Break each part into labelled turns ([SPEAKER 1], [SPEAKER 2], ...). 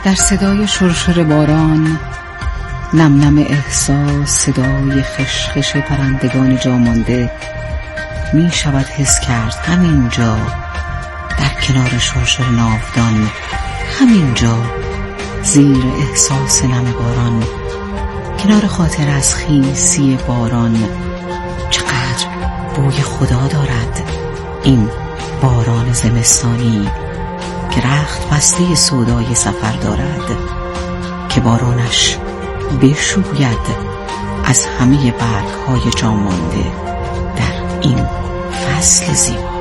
[SPEAKER 1] در صدای شرشر باران، نم نم احساس، صدای خشخش پرندگان جا مانده می شود حس کرد همینجا در کنار شرشر ناودان، همینجا زیر احساس نم باران، کنار خاطر از خیسی باران. چقدر بوی خدا دارد این باران زمستانی که رخت بسته سودای سفر دارد، که بارانش بشوید از همه برگ‌های جا مانده در این فصل زیبا.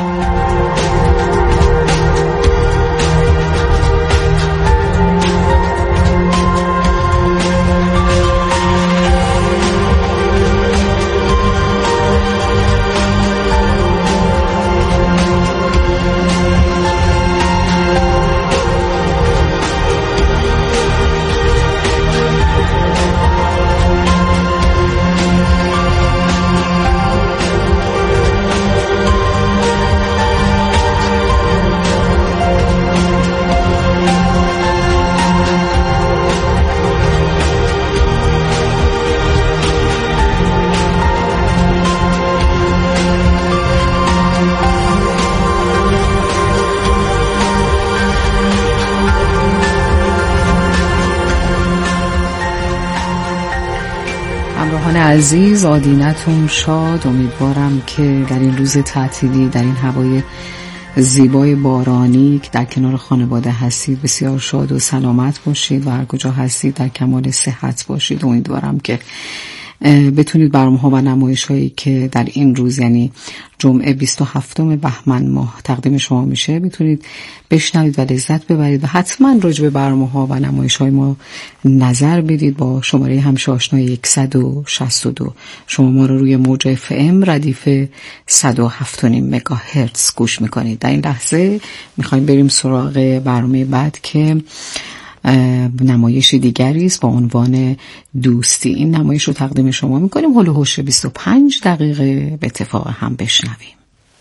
[SPEAKER 1] همراهان عزیز، آدینتون شاد. امیدوارم که در این روز تعطیلی، در این هوای زیبای بارانی که در کنار خانواده هستید، بسیار شاد و سلامت باشید و هر کجا هستید در کمال صحت باشید. امیدوارم که بتونید برنامه‌ها و نمایش‌هایی که در این روز، یعنی جمعه 27 بهمن ماه تقدیم شما میشه، بتونید بشنوید و لذت ببرید و حتما راجع به برنامه‌ها و نمایش‌های ما نظر بدید. با شماره همیشه آشنای 162 شما ما رو روی موج FM ردیف 107.5 مگاهرتز گوش میکنید. در این لحظه میخوایم بریم سراغ برنامه بعد که نمایش دیگری است با عنوان دوستی. این نمایش رو تقدیم شما میکنیم. هول و هوش 25 دقیقه به اتفاق هم بشنویم.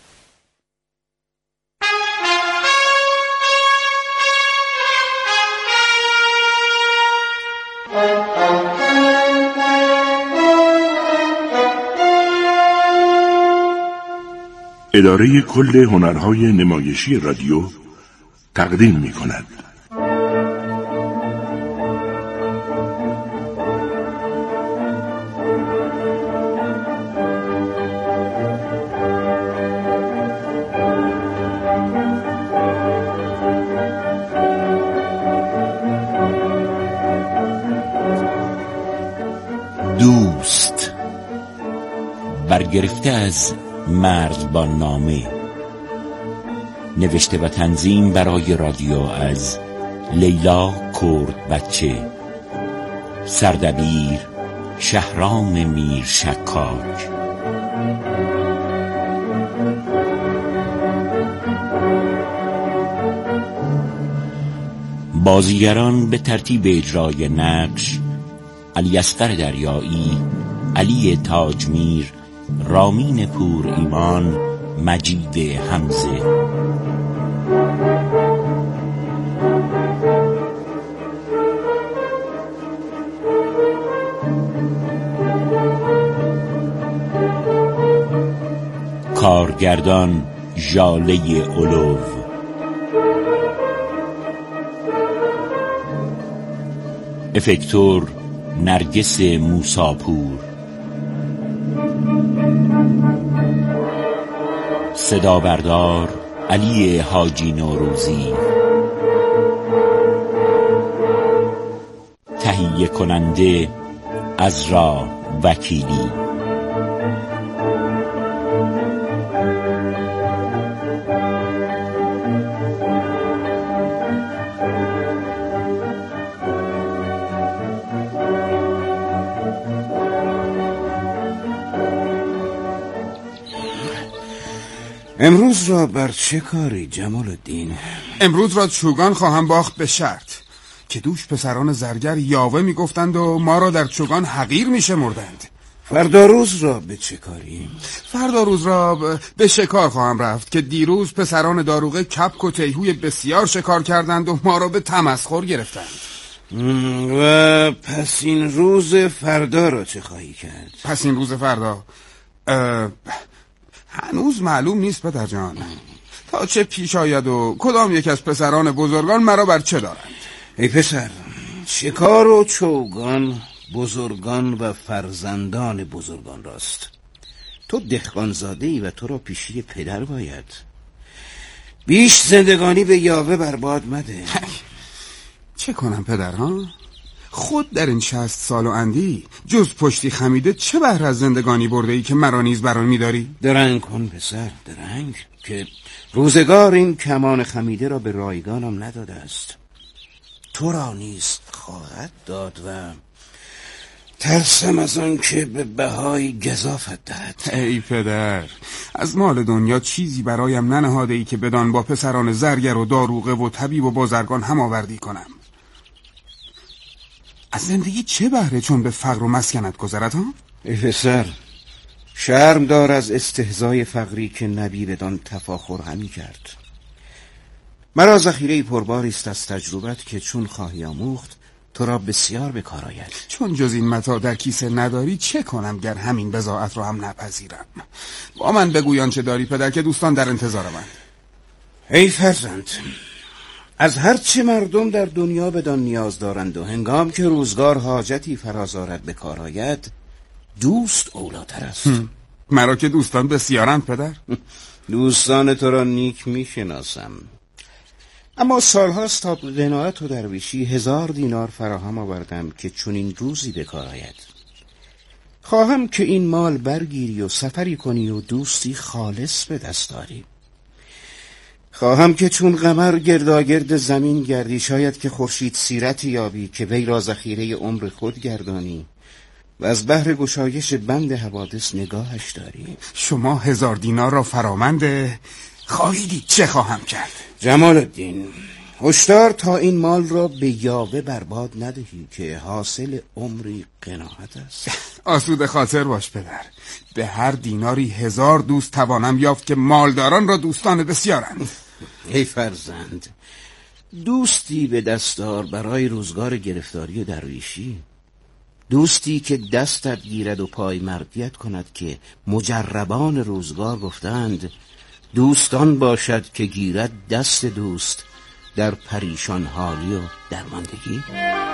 [SPEAKER 2] اداره کل هنرهای نمایشی رادیو تقدیم میکند.
[SPEAKER 3] دوست، برگرفته از مرزبان نامه، نوشته و تنظیم برای رادیو از لیلا کرد بچه، سردبیر شهرام میر شکاک. بازیگران به ترتیب اجرای نقش: علی اصغر دریایی، علی تاجمیر، رامین پور ایمان، مجید حمزه. کارگردان ژاله اولو، افکتور نرگس موساپور، صدا بردار علی حاجی نوروزی، تهیه کننده عزرا وکیلی.
[SPEAKER 4] امروز را بر چه کاری جمال الدین؟
[SPEAKER 5] امروز را چوگان خواهم باخت، به شرط که دوش پسران زرگر یاوه میگفتند و ما را در چوگان حقیر میشمردند.
[SPEAKER 4] فردا روز را به چه کاری؟
[SPEAKER 5] فردا روز را به شکار خواهم رفت که دیروز پسران داروغه کپک و تیهوی بسیار شکار کردند و ما را به تمسخر گرفتند.
[SPEAKER 4] و پس این روز فردا را چه خواهی کرد؟
[SPEAKER 5] پس این روز فردا هنوز معلوم نیست پدر جان، تا چه پیش آید و کدام یک از پسران بزرگان مرا بر چه دارند.
[SPEAKER 4] ای پسر، شکار و چوگان بزرگان و فرزندان بزرگان راست. تو دهقانزاده‌ای و تو را پیشی پدر باید. بیش زندگانی به یاوه برباد مده.
[SPEAKER 5] چه کنم پدر ها؟ خود در این 60 سال و اندی جز پشتی خمیده چه بهره از زندگانی برده ای که مرا نیز بران می‌داری؟
[SPEAKER 4] درنگ کن پسر، درنگ، که روزگار این کمان خمیده را به رایگانم نداده است. تو را نیز خواهد داد و ترسم از آن که به بهای گزافت دهد.
[SPEAKER 5] ای پدر، از مال دنیا چیزی برایم ننهاده ای که بدان با پسران زرگر و داروغه و طبیب و بازرگان هم آوردی کنم. از زندگی چه بهره چون به فقر و مسکنت گذرد ها؟
[SPEAKER 4] ای پسر، شرم دار از استهزای فقری که نبی بدان تفاخر همی کرد. مرا ذخیره پرباری است از تجربت که چون خواهی آموخت تو را بسیار به کار آید.
[SPEAKER 5] چون جز این متاع در کیسه نداری چه کنم گر همین بضاعت را هم نپذیرم؟ با من بگویان چه داری پدر که دوستان در انتظار من.
[SPEAKER 4] ای فرزند، از هرچه مردم در دنیا بدان نیاز دارند و هنگام که روزگار حاجتی فراز آرد به کار آید، دوست اولاتر است.
[SPEAKER 5] مرا که دوستان بسیارند پدر.
[SPEAKER 4] دوستان تو را نیک میشناسم، اما سالهاست تا قناعت و درویشی 1000 دینار فراهم آوردم که چون این روزی به کار آید. خواهم که این مال برگیری و سفری کنی و دوستی خالص به دست آری. خواهم که چون قمر گرداگرد زمین گردی، شاید که خورشید سیرتی یابی که وی را ذخیره عمر خود گردانی و از بحر گشایش بند حوادث نگاهش داری.
[SPEAKER 5] شما 1000 دینار را فرامنده خواهیدی چه خواهم کرد؟
[SPEAKER 4] جمال الدین، هشدار تا این مال را به یاوه برباد ندهی که حاصل عمری قناعت است.
[SPEAKER 5] آسوده خاطر باش پدر، به هر دیناری 1000 دوست توانم یافت که مالداران را دوستان بسیارند.
[SPEAKER 4] ای فرزند، دوستی به دستار برای روزگار گرفتاری و درویشی، دوستی که دستت گیرد و پای مردیت کند که مجربان روزگار گفتند دوستان باشد که گیرد دست دوست در پریشان حالی و درماندگی.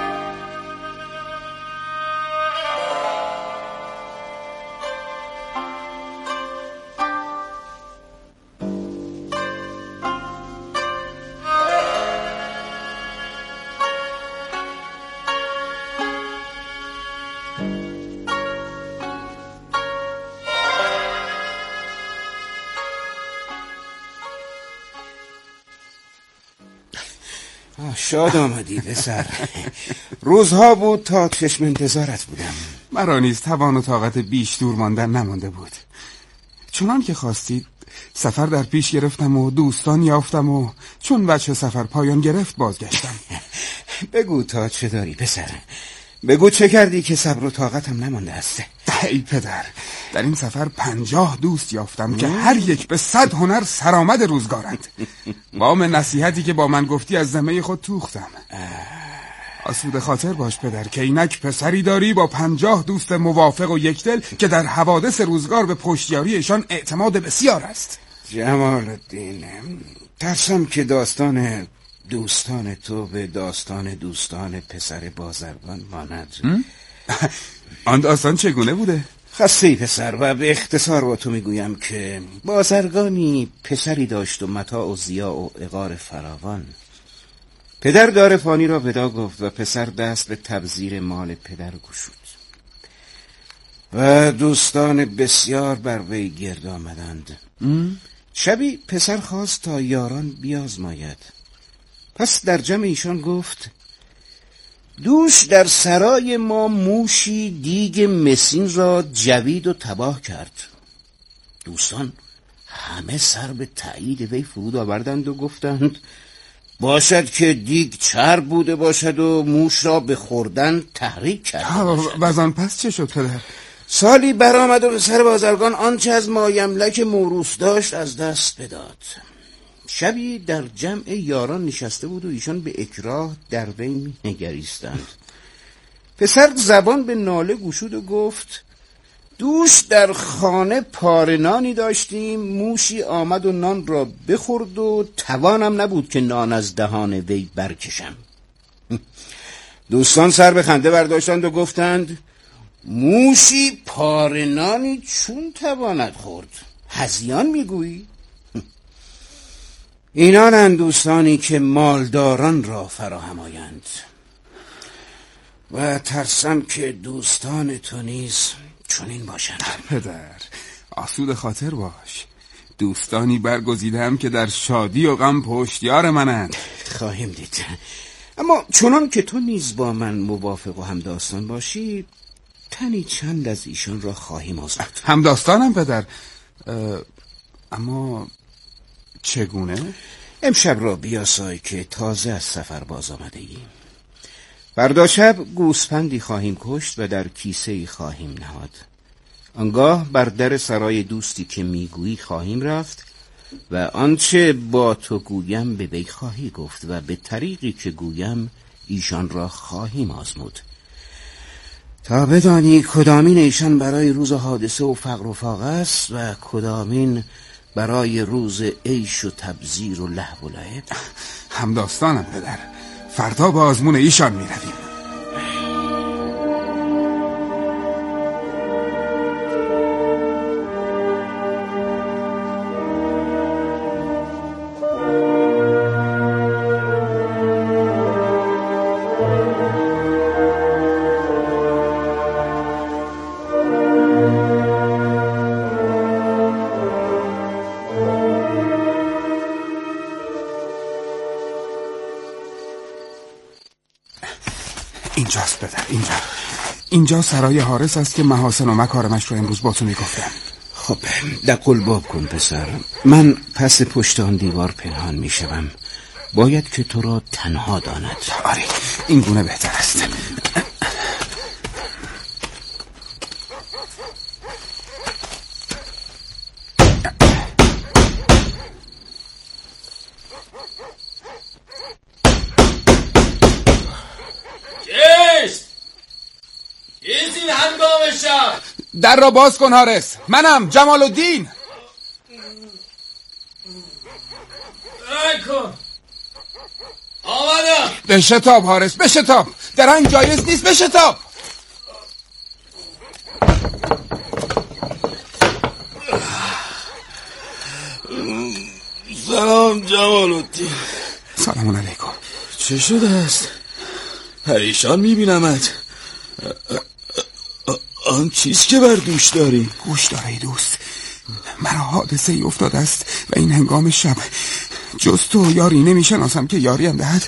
[SPEAKER 4] شاد آمدی پسر. روزها بود تا چشم انتظارت بودم.
[SPEAKER 5] مرا نیز توان و طاقت بیش دور ماندن نمانده بود. چنان که خواستید سفر در پیش گرفتم و دوستان یافتم و چون وجه سفر پایان گرفت بازگشتم.
[SPEAKER 4] بگو تا چه داری پسر، بگو چه کردی که صبر و طاقتم نمانده است.
[SPEAKER 5] ای پدر، در این سفر 50 دوست یافتم که هر یک به 100 هنر سرآمد روزگارند. وام نصیحتی که با من گفتی از ذمه خود توختم. آسوده خاطر باش پدر که اینک پسری داری با 50 دوست موافق و یکدل که در حوادث روزگار به پشتیاریشان اعتماد بسیار است.
[SPEAKER 4] جمال الدین، ترسم که داستان دوستان تو به داستان دوستان پسر بازرگان ماند.
[SPEAKER 5] آن داستان چگونه بوده؟
[SPEAKER 4] خسته پسر، و به اختصار با تو میگویم که بازرگانی پسری داشت و متاع و ضیاع و عقار فراوان. پدر دار فانی را ودا گفت و پسر دست به تبذیر مال پدر گشود و دوستان بسیار بر وی گرد آمدند. شبی پسر خواست تا یاران بیازماید. پس در جمع ایشان گفت دوش در سرای ما موشی دیگ مسین را جوید و تباه کرد. دوستان همه سر به تأیید وی فرود آوردند و گفتند باشد که دیگ چرب بوده باشد و موش را به خوردن تحریک کرد.
[SPEAKER 5] و از آن پس چه شد پدر؟
[SPEAKER 4] سالی برآمد و پسر بازرگان آنچه از مایملک موروث داشت از دست بداد. شبی در جمع یاران نشسته بود و ایشان به اکراه در وی نگریستند. پسر زبان به ناله گشود و گفت دوش در خانه پارنانی داشتیم، موشی آمد و نان را بخورد و توانم نبود که نان از دهان وی برکشم. دوستان سر به خنده برداشتند و گفتند موشی پارنانی چون تواند خورد؟ هذیان میگویی؟ اینانند دوستانی که مالداران را فراهم آیند و ترسم که دوستان تو نیز چنین باشند.
[SPEAKER 5] پدر آسود خاطر باش، دوستانی برگزیدم که در شادی و غم پشتیار منند.
[SPEAKER 4] خواهیم دید. اما چنان که تو نیز با من موافق و همداستان باشی، تنی چند از ایشان را خواهیم آزمود.
[SPEAKER 5] همداستانم پدر. اما چگونه؟
[SPEAKER 4] امشب را بیاسای که تازه از سفر باز آمده ایم. فردا شب گوسفندی خواهیم کشت و در کیسه‌ای خواهیم نهاد. آنگاه بر در سرای دوستی که میگویی خواهیم رفت و آنچه با تو گویم به وی خواهی گفت و به طریقی که گویم ایشان را خواهیم آزمود تا بدانی کدامین ایشان برای روز حادثه و فقر و فاقه است و کدامین برای روز عیش و تبذیر و لهو و لعب.
[SPEAKER 5] همداستانم پدر، فردا با آزمون ایشان می رویم. اینجاست پدر، اینجا سرای حارس است که محاسن و مکارمش رو امروز با تو میگفتم.
[SPEAKER 4] خب دقل باب کن پسر، من پس پشت آن دیوار پنهان میشوم. باید که تو را تنها داند.
[SPEAKER 5] آره این گونه بهتر است. در را باز کن حارس، منم جمال الدین.
[SPEAKER 6] آمدم.
[SPEAKER 5] بشتاب حارس، بشتاب، درنگ جایز نیست، بشتاب.
[SPEAKER 6] سلام جمال الدین.
[SPEAKER 5] سلام علیکم.
[SPEAKER 6] چه شده است؟ پریشان میبینمت. آن چیز که بر دوش داری؟
[SPEAKER 5] گوش داری دوست، مرا حادثه ای افتاده است و این هنگام شب جز تو یاری نمیشناسم که یاریم دهد.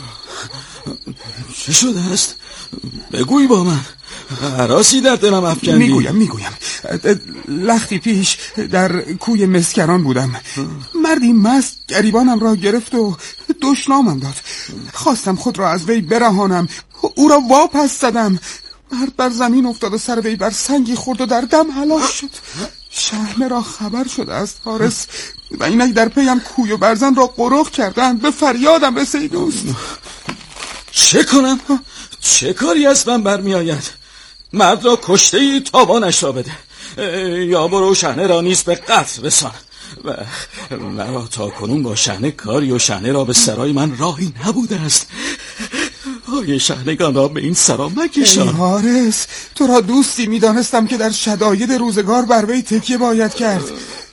[SPEAKER 6] چه شده است؟ بگوی با من، هراسی در دلم افکندی.
[SPEAKER 5] میگویم. لختی پیش در کوی مسکران بودم. مردی مست گریبانم را گرفت و دشنامم داد. خواستم خود را از وی برهانم، او را واپس زدم. مرد بر زمین افتاد و سر وی بر سنگی خورد و در دم هلاک شد. شهنه را خبر شده است حارس و اینک در پیم کوی و برزن را قرق کردند. به فریادم رسی دوست.
[SPEAKER 6] چه کنم؟ چه کاری از من برمی آید؟ مرد را کشته ای، تاوانش را بده، یا برو شهنه را نیز به قتل رسان. و مرا تا کنون با شهنه کاری و شهنه را به سرای من راهی نبوده است. پای شهنگان را به این سرا مکشان.
[SPEAKER 5] ای حارس، تو را دوستی میدانستم که در شداید روزگار بر وی تکیه باید کرد.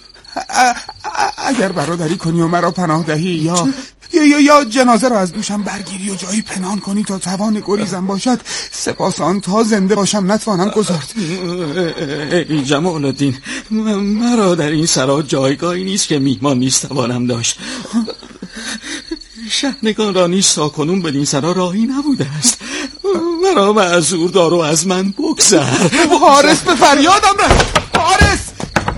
[SPEAKER 5] اگر برادری کنی و مرا پناه دهی یا جنازه را از دوشم برگیری و جایی پنهان کنی تا توان گریزم باشد، سپاس آن تا زنده باشم نتوانم گذارد.
[SPEAKER 6] ای جمال الدین، مرا در این سرا جایگاهی نیست که میهمان نیست توانم داشت. شهنگان را نیست تا کنون بدین سرا راهی نبوده است. مرا معذور دار و از من بگذر.
[SPEAKER 5] حارس به فریادم رفت. حارس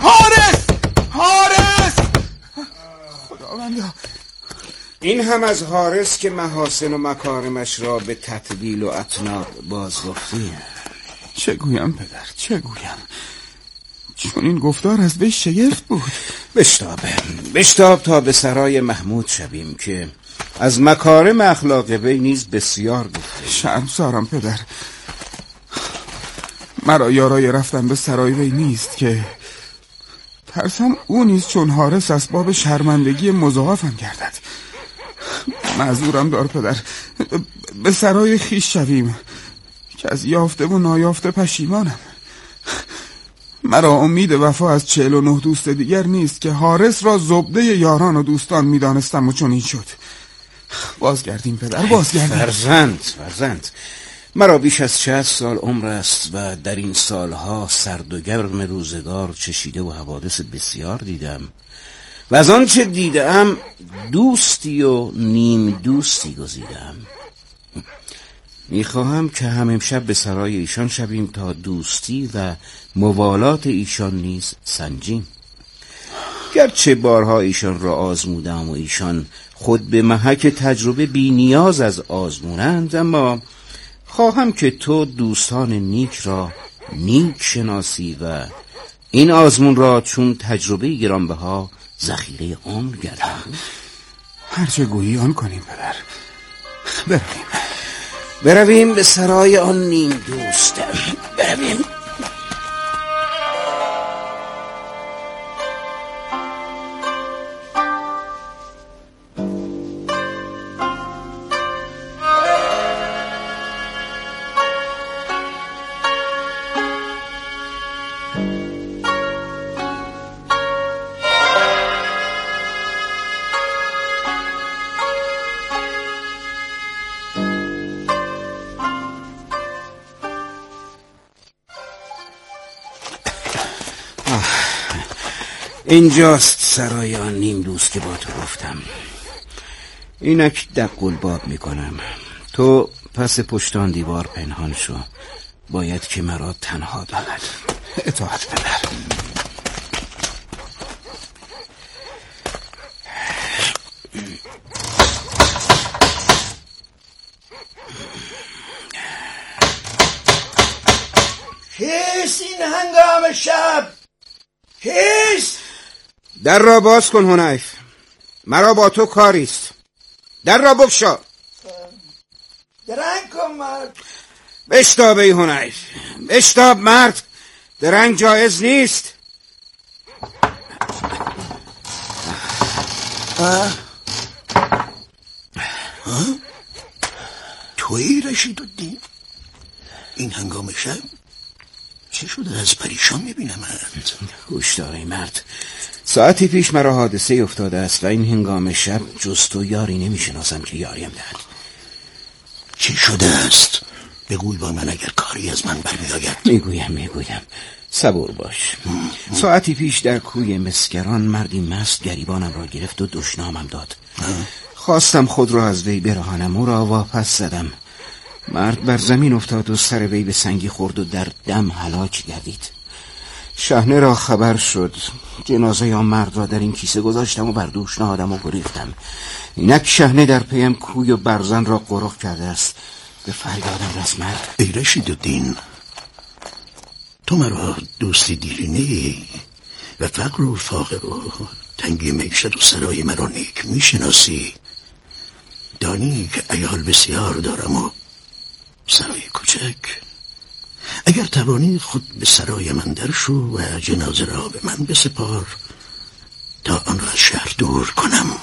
[SPEAKER 5] خداوندا.
[SPEAKER 4] این هم از حارس که محاسن و مکارمش را به تطویل و اطناب باز گفتیم.
[SPEAKER 5] چه گویم پدر، چه گویم؟ چون این گفتار از وی شگفت بود.
[SPEAKER 4] بشتاب تا به سرای محمود شویم که از مکارم اخلاق وی نیز بسیار گفته.
[SPEAKER 5] شرمسارم پدر، مرا یارای رفتن به سرای وی نیست که ترسم او نیز چون حارس اسباب شرمندگی مضاعفم گردد. معذورم دار پدر، به سرای خیش شویم که از یافته و نایافته پشیمانم. مرا امید وفا از 49 دوست دیگر نیست که حارس را زبده یاران و دوستان میدانستم و چون این شد. بازگردیم پدر، بازگردیم.
[SPEAKER 4] فرزند، مرا بیش از 60 سال عمر است و در این سالها سرد و گرم روزگار چشیده و حوادث بسیار دیدم و از آنچه دیدم دوستی و نیم دوستی گزیدم. میخواهم که هم امشب به سرای ایشان شویم تا دوستی و موالات ایشان نیز سنجیم. گرچه بارها ایشان را آزمودم و ایشان خود به محک تجربه بی نیاز از آزمونند، اما خواهم که تو دوستان نیک را نیک شناسی و این آزمون را چون تجربه گرانبها ذخیره عمر گردان.
[SPEAKER 5] هرچه گویی آن کنیم پدر.
[SPEAKER 4] برویم به سرای آن نیم دوست. برویم. اینجاست سرای آن نیم دوست که با تو گفتم. اینک دقلباب میکنم. تو پس پشتان دیوار پنهان شو. باید که مرا تنها دارد.
[SPEAKER 5] اطاعت پدر.
[SPEAKER 7] کیست این هنگام شب؟ کیست؟
[SPEAKER 4] در را باز کن حنیف، مرا با تو کاریست. در را بگشا.
[SPEAKER 7] درنگ کن مرد.
[SPEAKER 4] بشتاب ای حنیف، بشتاب مرد. درنگ جایز نیست.
[SPEAKER 7] تویی رشیدالدین؟ این هنگام شب چه شده؟ از پریشان میبینم.
[SPEAKER 4] گوش دار ای مرد، ساعتی پیش مرا حادثه افتاده است و این هنگام شب جز تو یاری نمیشناسم که یاریم دهد.
[SPEAKER 7] چه شده است؟ بگوی با من اگر کاری از من برمیآید.
[SPEAKER 4] میگویم. صبور باش. ساعتی پیش در کوی مسگران مردی مست گریبانم را گرفت و دشنامم داد. خواستم خود را از وی برهانم، او را واپس زدم. مرد بر زمین افتاد و سر وی به سنگی خورد و در دم هلاک گردید. شحنه را خبر شد. جنازه آن مرد را در این کیسه گذاشتم و بر دوش نهادم و گریختم. اینک شحنه در پیم کوی و برزن را قرق کرده است. به فریادم رس مرد.
[SPEAKER 7] ای رشیدالدین، تو مرا دوستی دیرینه و فقر و فاقر و تنگی معیشت و سرای مرا نیک میشناسی. دانی که عیال بسیار دارم و سرای کوچک. اگر توانی خود به سرای من در شو و جنازه را به من بسپار تا آن را از شهر دور کنم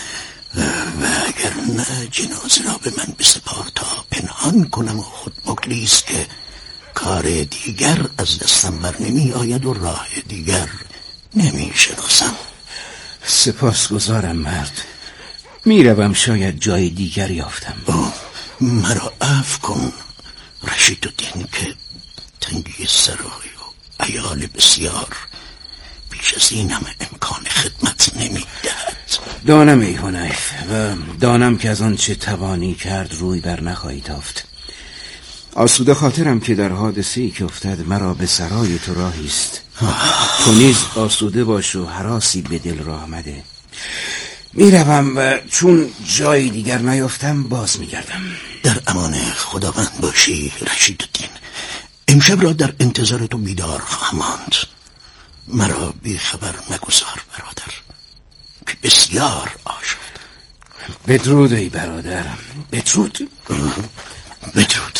[SPEAKER 7] و اگر نه جنازه را به من بسپار تا پنهان کنم و خود بگریز که کار دیگر از دستم بر نمی آید و راه دیگر نمی شناسم.
[SPEAKER 4] سپاسگزارم مرد. میروم، شاید جای دیگر یافتم.
[SPEAKER 7] مرا عفو کن رشیدالدین که تنگی سرای و عیال بسیار بیش از این همه امکان خدمت نمیدهد.
[SPEAKER 4] دانم ای حنیف و دانم که از آن چه توانی کرد روی بر نخواهی تافت. آسوده خاطرم که در حادثه‌ای که افتاد مرا به سرای تو راهیست. تو نیز آسوده باش و هراسی به دل راه مده. میروم و چون جای دیگر نیافتم باز میگردم.
[SPEAKER 7] در امان خداوند باشی رشیدالدین. امشب را در انتظار تو بیدار خواهم ماند. مرا بی خبر مگذار برادر که بسیار آشفتم.
[SPEAKER 4] بدرود ای برادر، بدرود.
[SPEAKER 7] بدرود.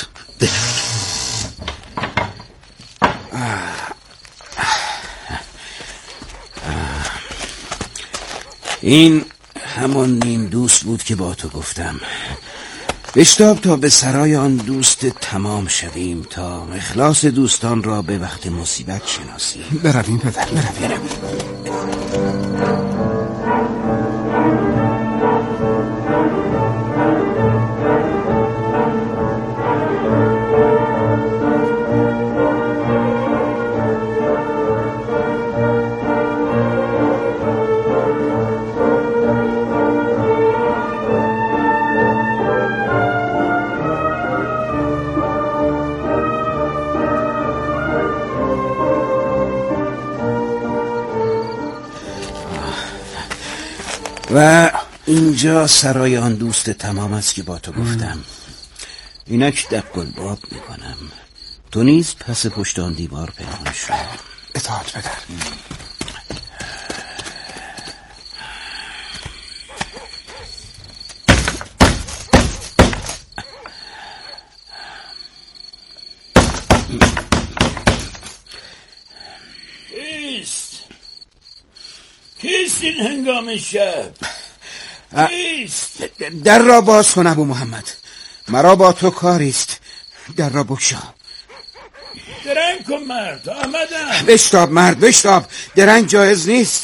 [SPEAKER 4] این همان نیم دوست بود که با تو گفتم. بشتاب تا به سرای آن دوست تمام شویم، تا اخلاص دوستان را به وقت مصیبت شناسیم.
[SPEAKER 5] برویم پدر، برویم.
[SPEAKER 4] و اینجا سرای آن دوست تمام است که با تو گفتم. اینک دبگل باب میکنم. تو نیز پس پشت آن دیوار پنهان شو.
[SPEAKER 5] اطاعت پدر.
[SPEAKER 3] کیست این هنگام شب؟ کیست؟
[SPEAKER 4] در را باز کن ابو محمد، مرا با تو کاریست. در را بگشا.
[SPEAKER 3] درنگ کن مرد، آمدم.
[SPEAKER 4] بشتاب مرد، بشتاب. درنگ جایز نیست.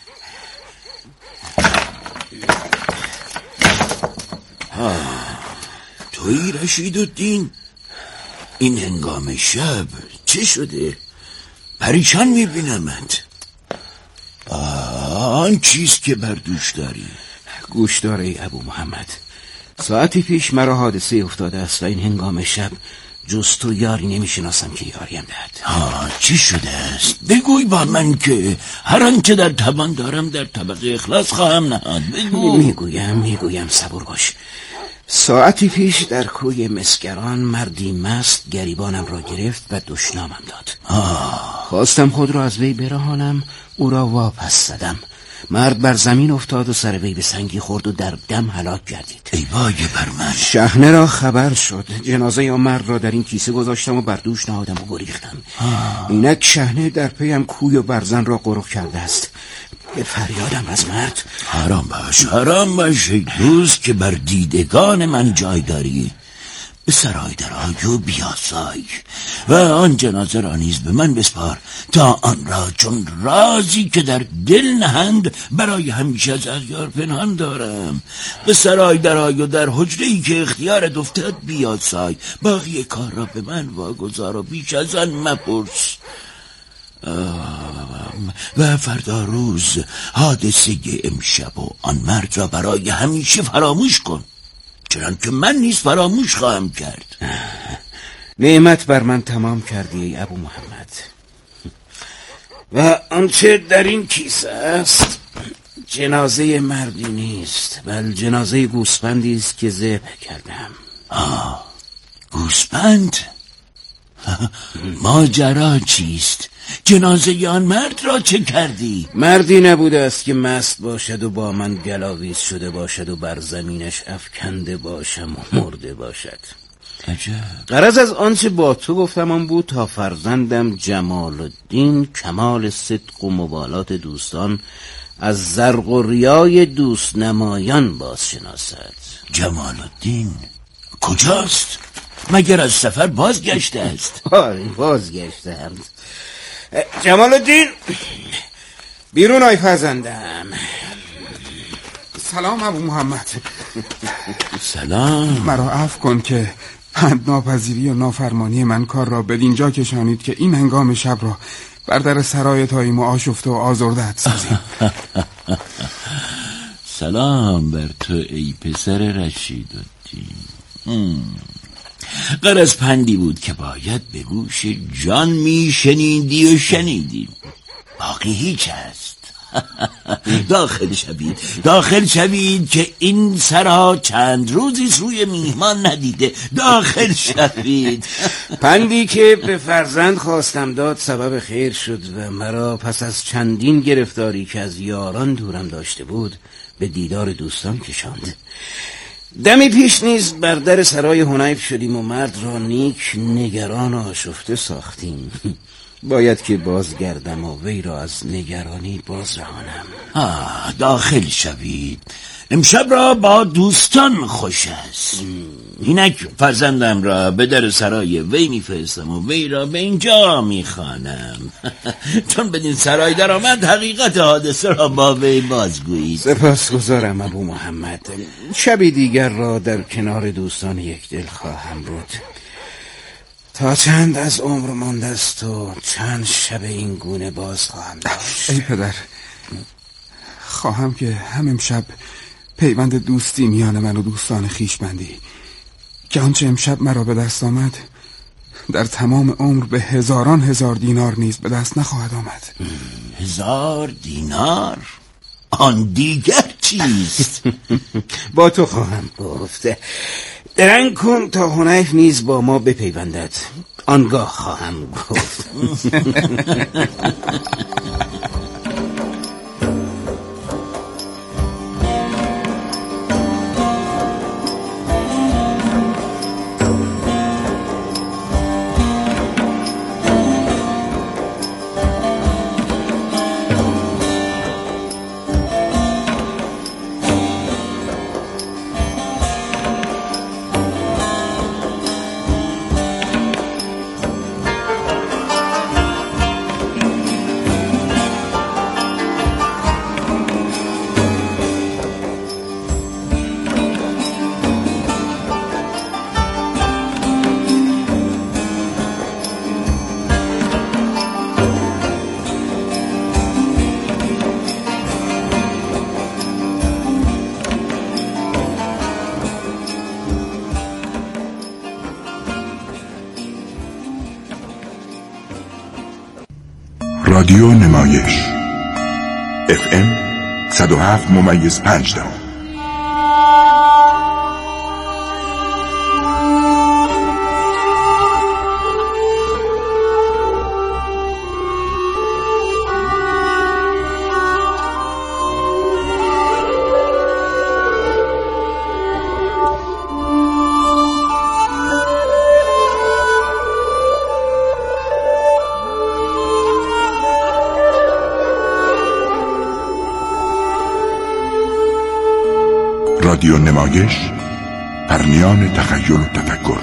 [SPEAKER 7] تویی رشیدالدین؟ این هنگام شب چه شده؟ پریشان میبینمت. آن چیز که بر دوش داری.
[SPEAKER 4] گوش دار ای ابو محمد، ساعتی پیش مرا حادثه افتاده است و این هنگام شب جز تو یاری نمیشناسم که یاریم دهد.
[SPEAKER 7] چی شده است؟ بگوی با من که هر آنچه در توان دارم در طبق اخلاص خواهم نهاد.
[SPEAKER 4] میگویم صبور باش. ساعتی پیش در کوی مسگران مردی مست گریبانم را گرفت و دشنامم داد. خواستم خود را از وی برهانم، او را واپس زدم. مرد بر زمین افتاد و سر وی به سنگی خورد و در دم هلاک گردید.
[SPEAKER 7] ای وای بر من.
[SPEAKER 4] شحنه را خبر شد. جنازه آن مرد را در این کیسه گذاشتم و بر دوش نهادم و گریختم. اینک شحنه در پیم کوی و برزن را قرق کرده است. به فریادم از مرد.
[SPEAKER 7] حرام باش ای دوست که بر دیدگان من جای داری. به سرای درآی و بیاسای و آن جنازه را نیز به من بسپار تا آن را چون رازی که در دل نهند برای همیشه از اغیار پنهان دارم. به سرای درآی و در حجره‌ای که اختیارت افتاد بیاسای. باقی کار را به من واگذار و بیش از آن مپرس. و فردا روز حادثه امشب و آن مرد را برای همیشه فراموش کن، چنان که من نیز فراموش خواهم کرد.
[SPEAKER 4] نعمت بر من تمام کردی ای ابو محمد. و آنچه در این کیسه است جنازه مردی نیست، بل جنازه گوسفندی است که ذبح کردم.
[SPEAKER 7] گوسفند؟ ماجرا چیست؟ جنازه آن مرد را چه کردی؟
[SPEAKER 4] مردی نبوده است که مست باشد و با من گلاویز شده باشد و بر زمینش افکنده باشم و مرده باشد.
[SPEAKER 7] عجب.
[SPEAKER 4] غرض از آنچه با تو گفتم آن بود تا فرزندم جمال الدین کمال صدق و مبالات دوستان از زرق و ریای دوست نمایان باز شناسد.
[SPEAKER 7] جمال الدین کجاست؟ مگر از سفر بازگشته است؟
[SPEAKER 4] بازگشتند. جمال الدین بیرون آی فرزندم.
[SPEAKER 5] سلام ابو محمد.
[SPEAKER 7] سلام.
[SPEAKER 5] مرا عفو کن که ناپذیری و نافرمانی من کار را بدینجا کشانید که این هنگام شب را بر در سرای تاییم و آشفته و آزرده‌ات سازیم.
[SPEAKER 7] سلام بر تو ای پسر رشیدالدین. غرض پندی بود که باید به گوش جان می شنیدی و شنیدی. باقی هیچ است.
[SPEAKER 3] داخل شوید که این سرا چند روزی روی میهمان ندیده. داخل شوید.
[SPEAKER 4] پندی که به فرزند خواستم داد سبب خیر شد و مرا پس از چندین گرفتاری که از یاران دورم داشته بود به دیدار دوستان کشاند. دمی پیش نیز بر در سرای حنیف شدیم و مرد را نیک نگران و آشفته ساختیم. باید که بازگردم و وی را از نگرانی باز رهانم.
[SPEAKER 3] داخل شوید. امشب را با دوستان خوش است. اینک فرزندم را به در سرای وی میفرستم و وی را به اینجا میخوانم. چون بدین سرای در آمد حقیقت حادثه را با وی بازگویید.
[SPEAKER 4] سپاسگزارم ابو محمد. شبی دیگر را در کنار دوستان یک دل خواهم بود. تا چند از عمر مانده است و چند شب این گونه باز خواهم داشت.
[SPEAKER 5] ای پدر، خواهم که هم امشب پیوند دوستی میان من و دوستان خویش بندی که آنچه امشب مرا به دست آمد در تمام عمر به هزاران هزار دینار نیز به دست نخواهد آمد.
[SPEAKER 3] 1000 دینار؟ آن دیگر چیست؟
[SPEAKER 4] با تو خواهم گفت. درنگ کن تا حنیف نیز با ما بپیوندد، آنگاه خواهم گفت.
[SPEAKER 2] رادیو نمایش FM 107.5. رادیو نمایش، پرنیان تخیل و تفکر.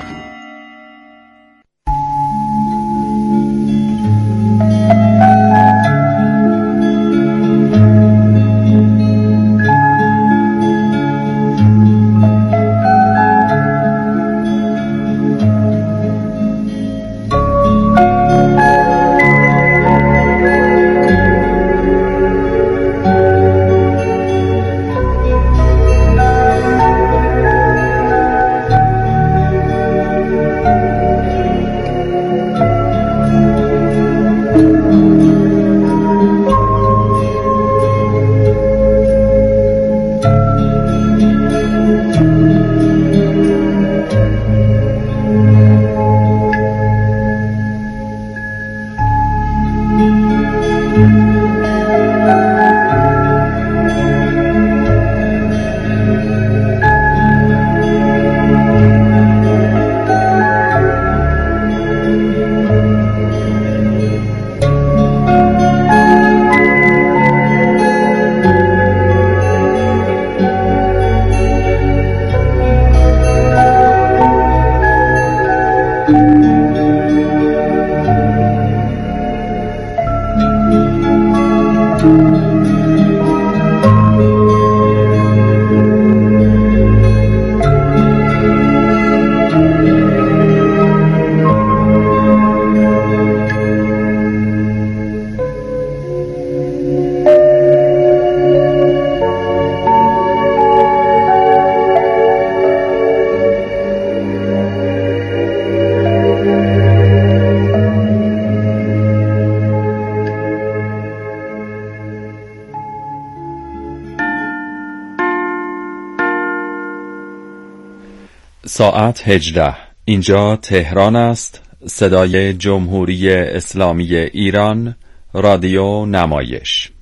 [SPEAKER 8] ساعت 18. اینجا تهران است. صدای جمهوری اسلامی ایران، رادیو نمایش.